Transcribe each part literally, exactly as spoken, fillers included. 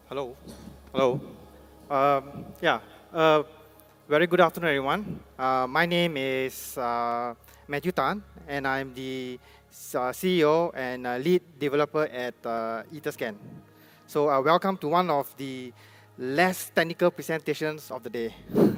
Hello. Hello. Um, yeah. Uh, very good afternoon, everyone. Uh, my name is uh, Matthew Tan, and I'm the uh, C E O and uh, lead developer at uh, Etherscan. So, uh, welcome to one of the less technical presentations of the day.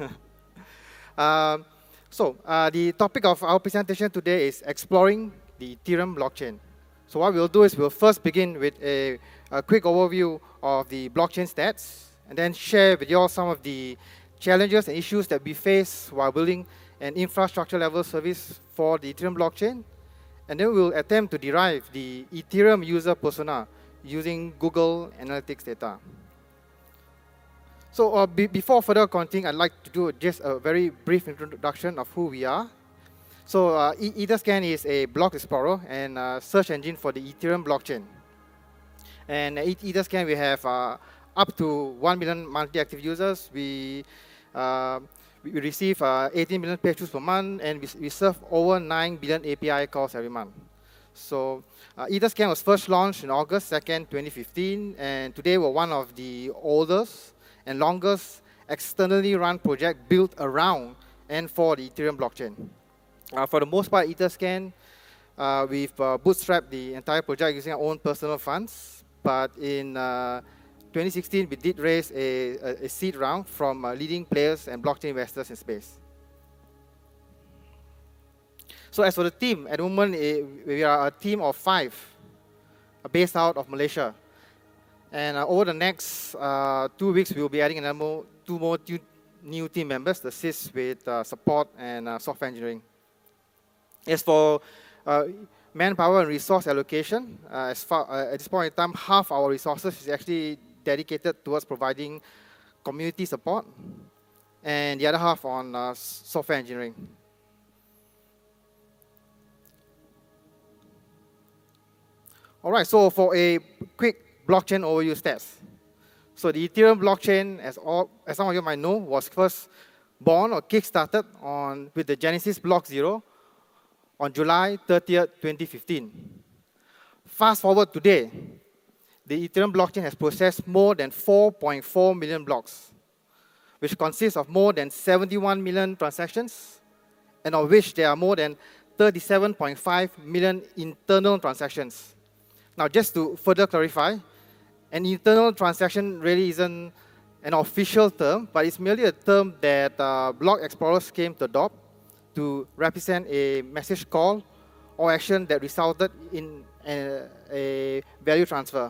um, so, uh, the topic of our presentation today is exploring the Ethereum blockchain. So what we'll do is we'll first begin with a, a quick overview of the blockchain stats, and then share with you all some of the challenges and issues that we face while building an infrastructure level service for the Ethereum blockchain. And then we'll attempt to derive the Ethereum user persona using Google Analytics data. So uh, be before further continuing, I'd like to do just a very brief introduction of who we are. So uh, e Etherscan is a block explorer and uh, search engine for the Ethereum blockchain. And at Etherscan, we have uh, up to one million monthly active users. We, uh, we receive uh, eighteen million page views per month, and we, we serve over nine billion A P I calls every month. So uh, Etherscan was first launched on August second, twenty fifteen, and today we're one of the oldest and longest externally run project built around and for the Ethereum blockchain. Uh, for the most part, Etherscan, uh, we've uh, bootstrapped the entire project using our own personal funds. But in uh, twenty sixteen, we did raise a, a, a seed round from uh, leading players and blockchain investors in space. So as for the team, at the moment, eh, we are a team of five, uh, based out of Malaysia. And uh, over the next uh, two weeks, we'll be adding another more, two more two new team members to assist with uh, support and uh, software engineering. As for uh, manpower and resource allocation, uh, as far, uh, at this point in time, half our resources is actually dedicated towards providing community support, and the other half on uh, software engineering. All right, so for a quick blockchain overview stats. So the Ethereum blockchain, as, all, as some of you might know, was first born or kickstarted on with the Genesis Block Zero on July thirtieth, twenty fifteen. Fast forward today, the Ethereum blockchain has processed more than four point four million blocks, which consists of more than seventy-one million transactions, and of which there are more than thirty-seven point five million internal transactions. Now, just to further clarify, an internal transaction really isn't an official term, but it's merely a term that uh, block explorers came to adopt to represent a message call or action that resulted in a, a value transfer.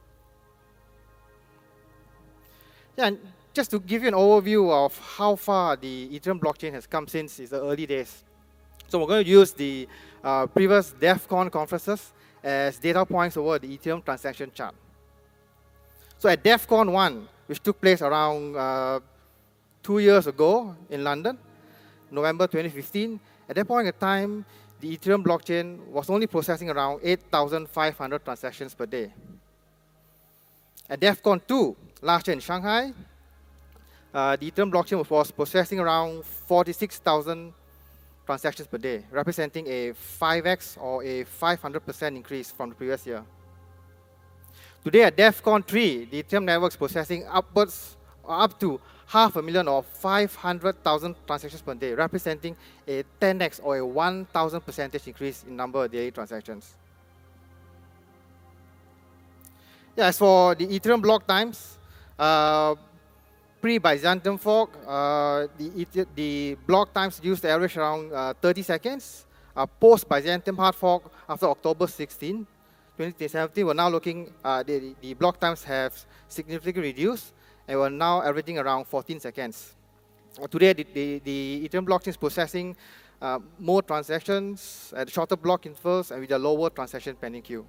Yeah, and just to give you an overview of how far the Ethereum blockchain has come since its early days. So we're going to use the uh, previous DEFCON conferences as data points over the Ethereum transaction chart. So at DEFCON one, which took place around uh, two years ago in London, November twenty fifteen, at that point in time, the Ethereum blockchain was only processing around eight thousand five hundred transactions per day. At DEFCON two, last year in Shanghai, uh, the Ethereum blockchain was processing around forty-six thousand transactions per day, representing a five X or a five hundred percent increase from the previous year. Today at DEFCON three, the Ethereum network is processing upwards or up to half a million or five hundred thousand transactions per day, representing a ten X or a one thousand percentage increase in number of daily transactions. Yeah, as for the Ethereum block times, uh, pre-Byzantium fork, uh, the, the block times used to average around uh, thirty seconds. Uh, Post-Byzantium hard fork, after October sixteenth, twenty seventeen, we're now looking, uh, the, the block times have significantly reduced, and we're now averaging around fourteen seconds. Uh, today, the, the, the Ethereum blockchain is processing uh, more transactions at shorter block intervals and with a lower transaction pending queue.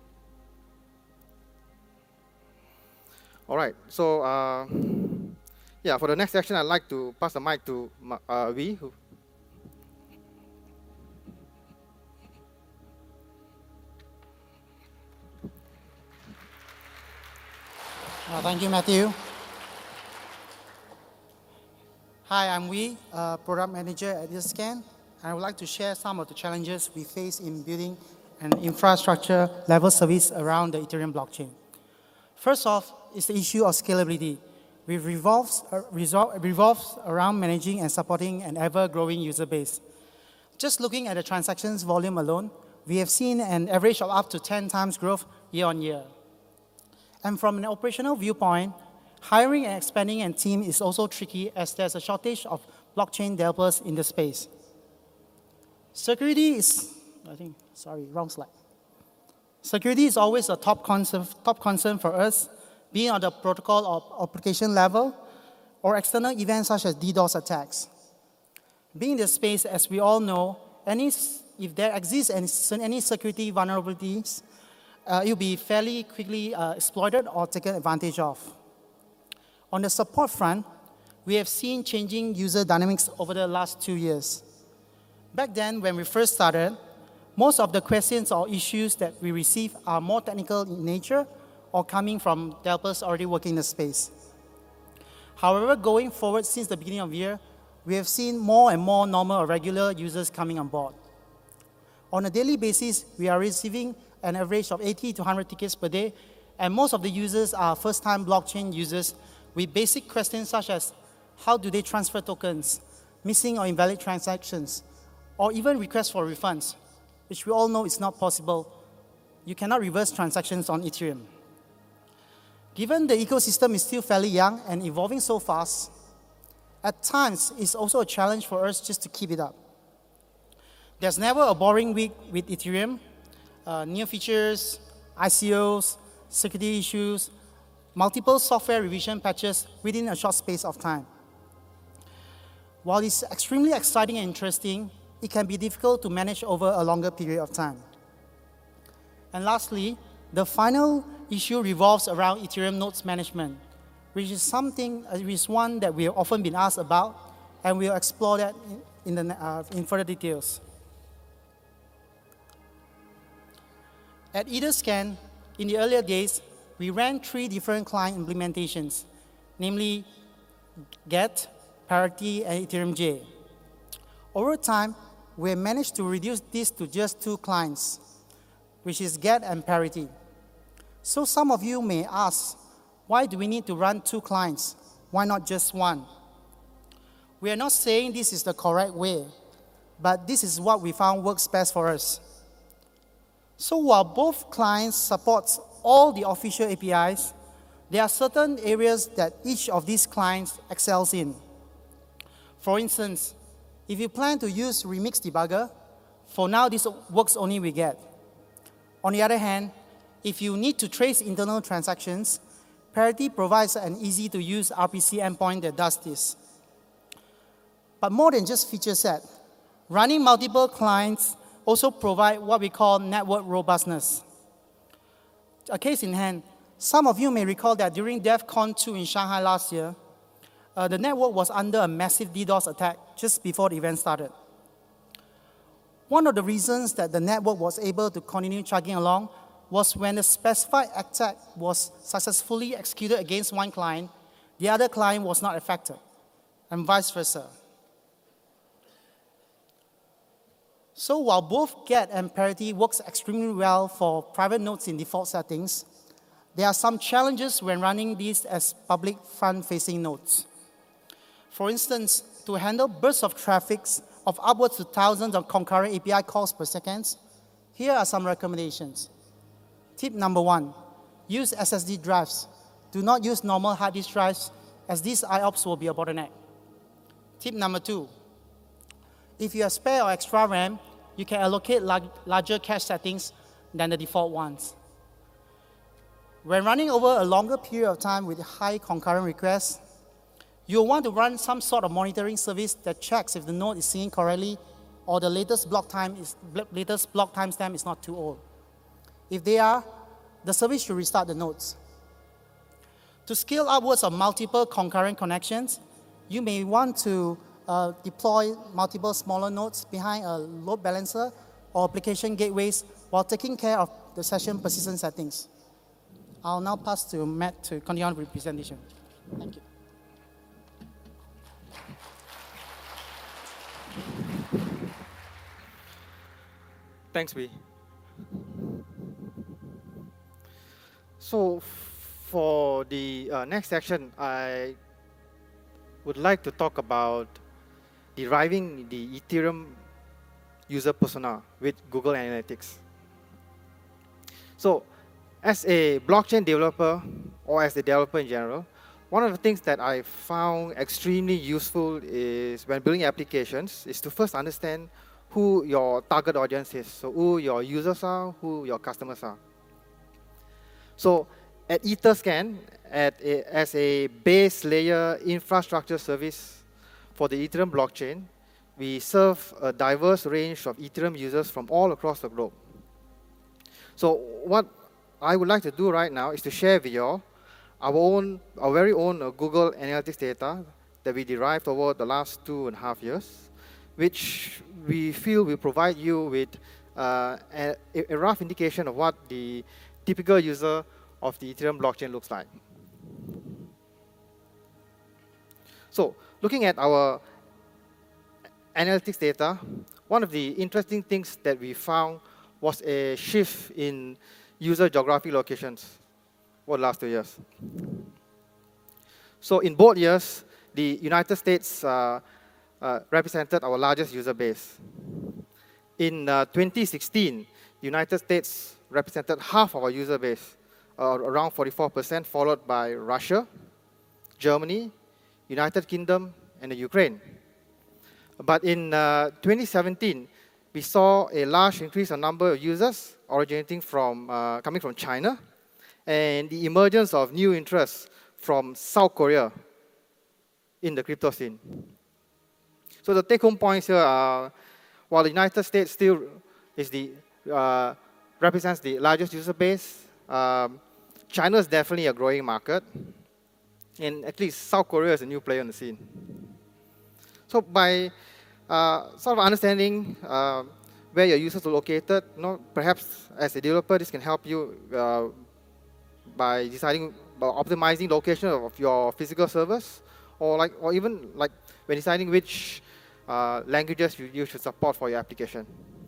All right, so uh, yeah, for the next section, I'd like to pass the mic to uh, Wee. Who Uh, thank you, Matthew. Hi, I'm Wee, uh, Product Manager at Etherscan, and I would like to share some of the challenges we face in building an infrastructure level service around the Ethereum blockchain. First off is the issue of scalability, which revolves, uh, resol- revolves around managing and supporting an ever-growing user base. Just looking at the transactions volume alone, we have seen an average of up to ten times growth year on year. And from an operational viewpoint, hiring and expanding a team is also tricky as there's a shortage of blockchain developers in the space. Security is, I think, sorry, wrong slide. Security is always a top concern, top concern for us, being on the protocol or application level, or external events such as DDoS attacks. Being in the space, as we all know, any, if there exists any, any security vulnerabilities, uh, it will be fairly quickly uh, exploited or taken advantage of. On the support front, we have seen changing user dynamics over the last two years. Back then, when we first started, most of the questions or issues that we receive are more technical in nature or coming from developers already working in the space. However, going forward since the beginning of the year, we have seen more and more normal or regular users coming on board. On a daily basis, we are receiving an average of eighty to one hundred tickets per day, and most of the users are first-time blockchain users with basic questions such as how do they transfer tokens, missing or invalid transactions, or even requests for refunds, which we all know is not possible. You cannot reverse transactions on Ethereum. Given the ecosystem is still fairly young and evolving so fast, at times it's also a challenge for us just to keep it up. There's never a boring week with Ethereum. Uh, new features, I C Os, security issues, multiple software revision patches within a short space of time. While it's extremely exciting and interesting, it can be difficult to manage over a longer period of time. And lastly, the final issue revolves around Ethereum nodes management, which is something, uh, which is one that we have often been asked about, and we'll explore that in, in, the, uh, in further details. At Etherscan, in the earlier days, we ran three different client implementations, namely Get, Parity, and Ethereum J. Over time, we have managed to reduce this to just two clients, which is Get and Parity. So some of you may ask, why do we need to run two clients? Why not just one? We are not saying this is the correct way, but this is what we found works best for us. So while both clients support all the official A P Is, there are certain areas that each of these clients excels in. For instance, if you plan to use Remix Debugger, for now this works only with Get. On the other hand, if you need to trace internal transactions, Parity provides an easy-to-use R P C endpoint that does this. But more than just feature set, running multiple clients also provide what we call network robustness. A case in hand, some of you may recall that during DevCon two in Shanghai last year, uh, the network was under a massive DDoS attack just before the event started. One of the reasons that the network was able to continue chugging along was when the specified attack was successfully executed against one client, the other client was not affected, and vice versa. So while both Get and Parity works extremely well for private nodes in default settings, there are some challenges when running these as public front-facing nodes. For instance, to handle bursts of traffic of upwards to thousands of concurrent A P I calls per second, here are some recommendations. Tip number one, use S S D drives. Do not use normal hard disk drives, as these I O P S will be a bottleneck. Tip number two, if you have spare or extra RAM, you can allocate lar larger cache settings than the default ones. When running over a longer period of time with high concurrent requests, you'll want to run some sort of monitoring service that checks if the node is syncing correctly or the latest block time is latest block timestamp is not too old. If they are, the service should restart the nodes. To scale upwards of multiple concurrent connections, you may want to uh, deploy multiple smaller nodes behind a load balancer or application gateways while taking care of the session persistence settings. I'll now pass to Matt to continue on with the presentation. Thank you. Thanks, Wei. So for the uh, next section, I would like to talk about deriving the Ethereum user persona with Google Analytics. So, as a blockchain developer, or as a developer in general, one of the things that I found extremely useful is when building applications is to first understand who your target audience is. So who your users are, who your customers are. So at Etherscan, at a, as a base layer infrastructure service for the Ethereum blockchain, we serve a diverse range of Ethereum users from all across the globe. So what I would like to do right now is to share with you all our own, our very own uh, Google Analytics data that we derived over the last two and a half years, which we feel will provide you with uh, a, a rough indication of what the typical user of the Ethereum blockchain looks like. So, looking at our analytics data, one of the interesting things that we found was a shift in user geographic locations over the last two years. So in both years, the United States uh, uh, represented our largest user base. In uh, twenty sixteen, the United States represented half of our user base, uh, around forty-four percent, followed by Russia, Germany, United Kingdom, and the Ukraine. But in uh, twenty seventeen, we saw a large increase in number of users originating from, uh, coming from China, and the emergence of new interests from South Korea in the crypto scene. So the take-home points here are, while the United States still is the, uh, represents the largest user base, um, China is definitely a growing market, and at least South Korea is a new player on the scene. So by uh, sort of understanding uh, where your users are located, you know, perhaps as a developer, this can help you uh, by deciding, by optimizing location of your physical servers, or like, or even like when deciding which uh, languages you, you should support for your application.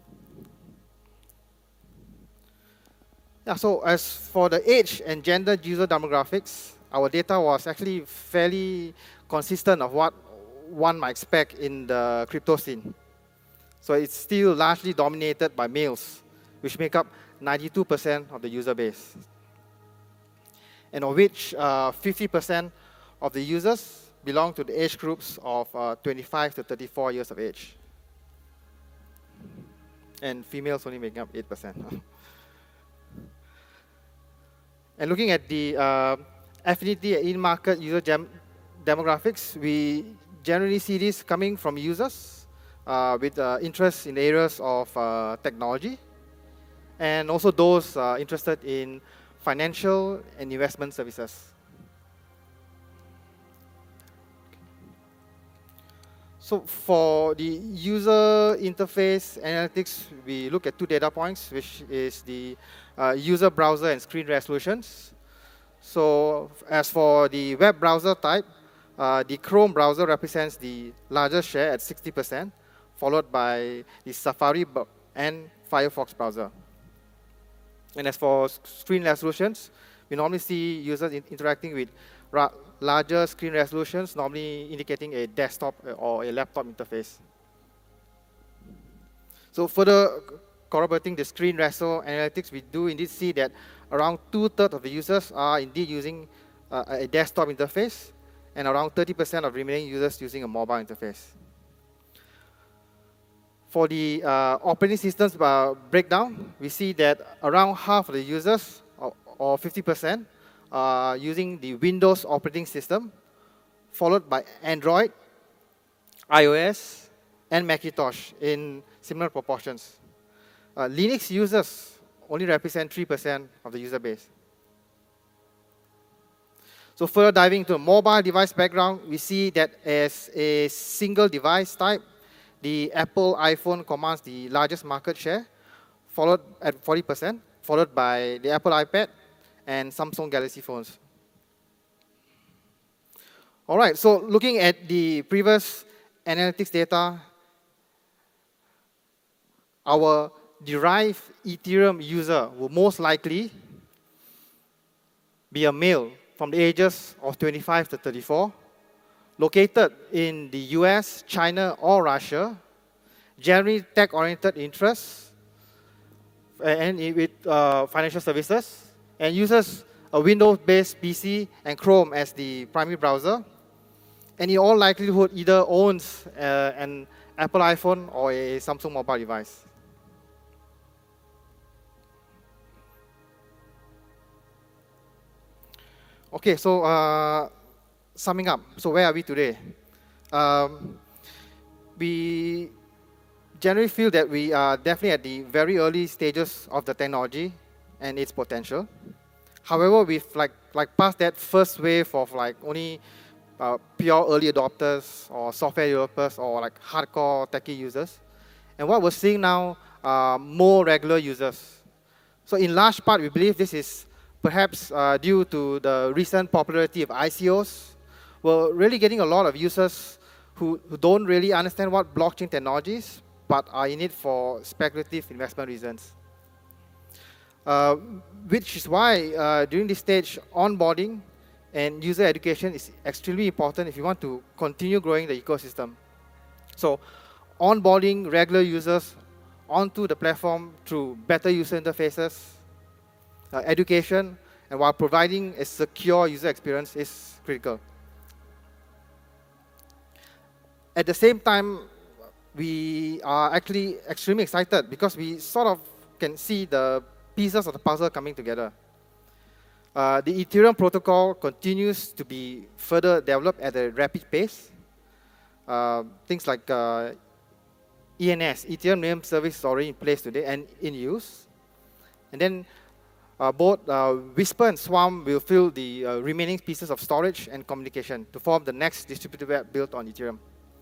Yeah, so as for the age and gender user demographics, our data was actually fairly consistent of what one might expect in the crypto scene. So it's still largely dominated by males, which make up ninety-two percent of the user base, and of which fifty percent uh, of the users belong to the age groups of uh, twenty-five to thirty-four years of age. And females only make up eight percent. And looking at the uh, affinity in-market user demographics, we generally see this coming from users uh, with uh, interest in areas of uh, technology, and also those uh, interested in financial and investment services. So for the user interface analytics, we look at two data points, which is the uh, user browser and screen resolutions. So as for the web browser type, uh, the Chrome browser represents the largest share at sixty percent, followed by the Safari and Firefox browser. And as for screen resolutions, we normally see users in interacting with larger screen resolutions, normally indicating a desktop or a laptop interface. So further corroborating the screen reso analytics, we do indeed see that around two-thirds of the users are indeed using uh, a desktop interface, and around thirty percent of remaining users using a mobile interface. For the uh, operating systems uh, breakdown, we see that around half of the users, or, or fifty percent, are using the Windows operating system, followed by Android, iOS, and Macintosh in similar proportions. Uh, Linux users only represent three percent of the user base. So further diving into the mobile device background, we see that as a single device type, the Apple iPhone commands the largest market share, followed at forty percent, followed by the Apple iPad and Samsung Galaxy phones. All right, so looking at the previous analytics data, our derived Ethereum user will most likely be a male from the ages of twenty-five to thirty-four, located in the U S, China, or Russia, generally tech-oriented interests, and with uh, financial services, and uses a Windows-based P C and Chrome as the primary browser, and in all likelihood either owns uh, an Apple iPhone or a Samsung mobile device. Okay, so uh, summing up, so where are we today? Um, we generally feel that we are definitely at the very early stages of the technology and its potential. However, we've like like passed that first wave of like only uh, pure early adopters or software developers or like hardcore techie users, and what we're seeing now are more regular users. So in large part, we believe this is perhaps uh, due to the recent popularity of I C Os. We're really getting a lot of users who, who don't really understand what blockchain technology is, but are in it for speculative investment reasons. Uh, which is why uh, during this stage, onboarding and user education is extremely important if you want to continue growing the ecosystem. So onboarding regular users onto the platform through better user interfaces, uh, education, and while providing a secure user experience is critical. At the same time, we are actually extremely excited because we sort of can see the pieces of the puzzle coming together. Uh, the Ethereum protocol continues to be further developed at a rapid pace. Uh, things like uh, E N S, Ethereum Name Service, is already in place today and in use. And then uh, both uh, Whisper and Swarm will fill the uh, remaining pieces of storage and communication to form the next distributed web built on Ethereum.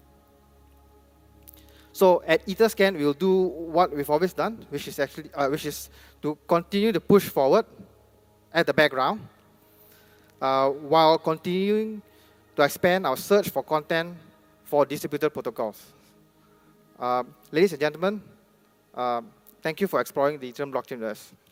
So at Etherscan, we'll do what we've always done, which is actually, uh, which is to continue to push forward at the background, uh, while continuing to expand our search for content for distributed protocols. Uh, ladies and gentlemen, uh, thank you for exploring the Ethereum blockchain with us.